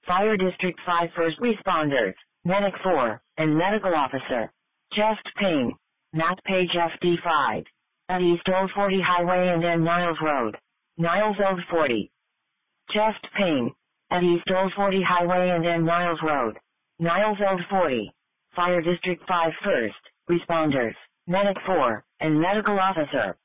Fire District 5 first responders, Medic 4, and Medical Officer. Chest pain. Map page FD5. At East Old 40 Highway and N Niles Road. Niles Old 40. Chest pain. At East Old 40 Highway and N Niles Road. Niles Old 40. Fire District 5 first responders, Medic 4, and Medical Officer.